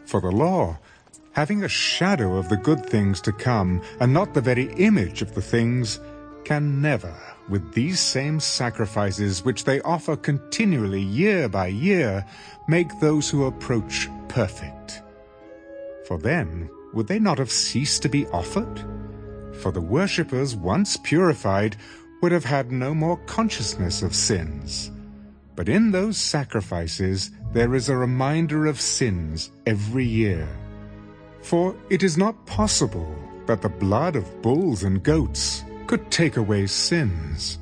For the law, having a shadow of the good things to come, and not the very image of the things, can never, with these same sacrifices which they offer continually year by year, make those who approach perfect. For then would they not have ceased to be offered? For the worshippers, once purified, would have had no more consciousness of sins. But in those sacrifices there is a reminder of sins every year. For it is not possible that the blood of bulls and goats could take away sins.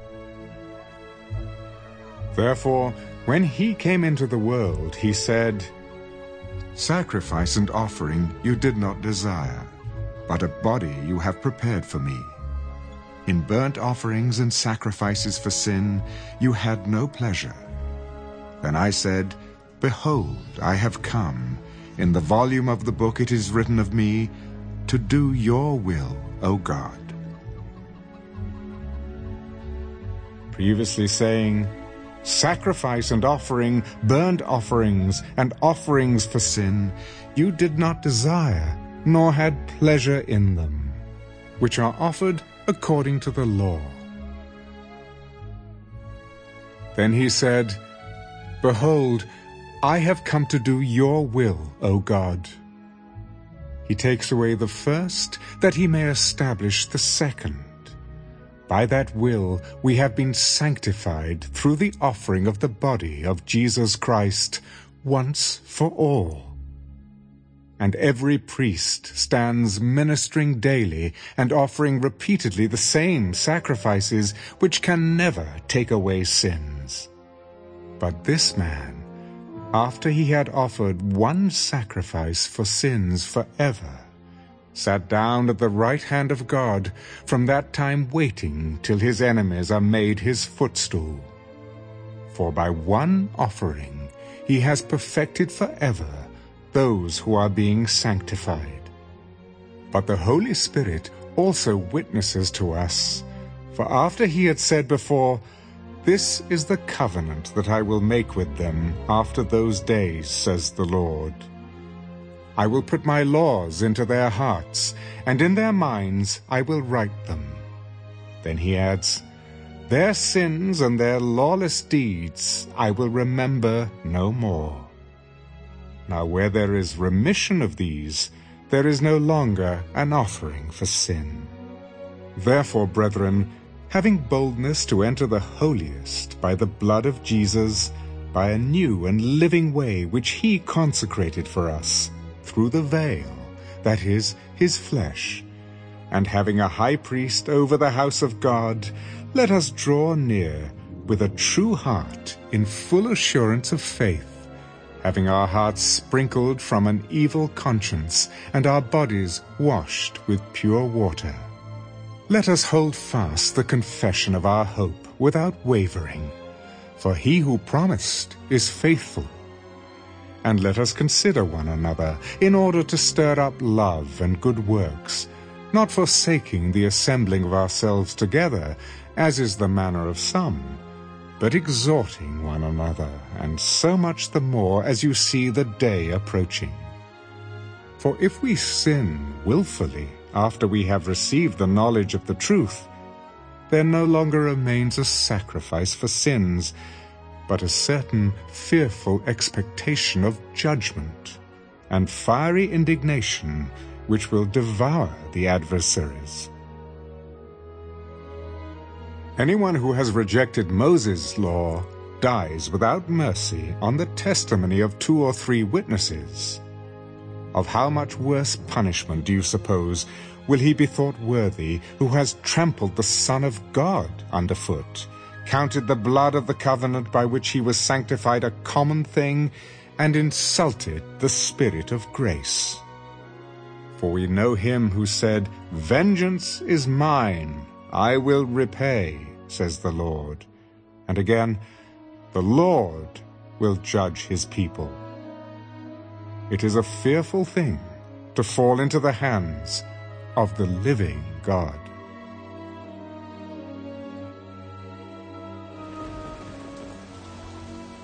Therefore, when he came into the world, he said, "Sacrifice and offering you did not desire, but a body you have prepared for me. In burnt offerings and sacrifices for sin you had no pleasure. Then I said, Behold, I have come. In the volume of the book it is written of me, to do your will, O God." Previously saying, "Sacrifice and offering, burnt offerings, and offerings for sin, you did not desire, nor had pleasure in them, which are offered according to the law." Then he said, "Behold, I have come to do your will, O God." He takes away the first, that he may establish the second. By that will we have been sanctified through the offering of the body of Jesus Christ once for all. And every priest stands ministering daily and offering repeatedly the same sacrifices which can never take away sins. But this man, after he had offered one sacrifice for sins forever, sat down at the right hand of God, from that time waiting till his enemies are made his footstool. For by one offering he has perfected forever those who are being sanctified. But the Holy Spirit also witnesses to us, for after he had said before, "This is the covenant that I will make with them after those days, says the Lord. I will put my laws into their hearts, and in their minds I will write them." Then he adds, "Their sins and their lawless deeds I will remember no more." Now where there is remission of these, there is no longer an offering for sin. Therefore, brethren, having boldness to enter the holiest by the blood of Jesus, by a new and living way which he consecrated for us, through the veil, that is, his flesh, and having a high priest over the house of God, let us draw near with a true heart in full assurance of faith, having our hearts sprinkled from an evil conscience and our bodies washed with pure water. Let us hold fast the confession of our hope without wavering, for he who promised is faithful. And let us consider one another in order to stir up love and good works, not forsaking the assembling of ourselves together, as is the manner of some, but exhorting one another, and so much the more as you see the day approaching. For if we sin willfully after we have received the knowledge of the truth, there no longer remains a sacrifice for sins, but a certain fearful expectation of judgment, and fiery indignation which will devour the adversaries. Anyone who has rejected Moses' law dies without mercy on the testimony of 2 or 3 witnesses. Of how much worse punishment, do you suppose, will he be thought worthy who has trampled the Son of God underfoot, counted the blood of the covenant by which he was sanctified a common thing, and insulted the Spirit of grace? For we know him who said, "Vengeance is mine, I will repay, says the Lord." And again, "The Lord will judge his people." It is a fearful thing to fall into the hands of the living God.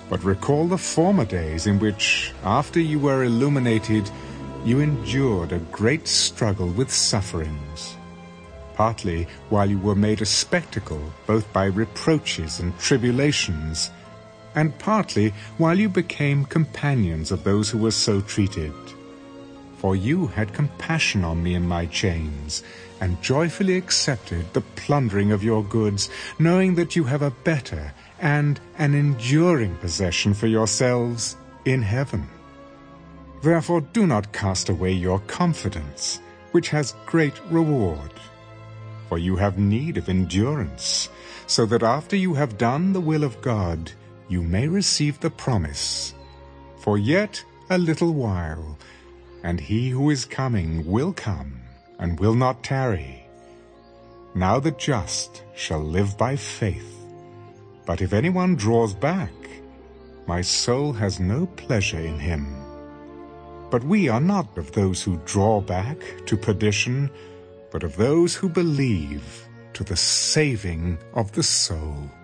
But recall the former days in which, after you were illuminated, you endured a great struggle with sufferings, partly while you were made a spectacle both by reproaches and tribulations, and partly while you became companions of those who were so treated. For you had compassion on me in my chains, and joyfully accepted the plundering of your goods, knowing that you have a better and an enduring possession for yourselves in heaven. Therefore do not cast away your confidence, which has great reward. For you have need of endurance, so that after you have done the will of God, you may receive the promise. For yet a little while, and he who is coming will come, and will not tarry. Now the just shall live by faith. But if anyone draws back, my soul has no pleasure in him. But we are not of those who draw back to perdition, but of those who believe to the saving of the soul.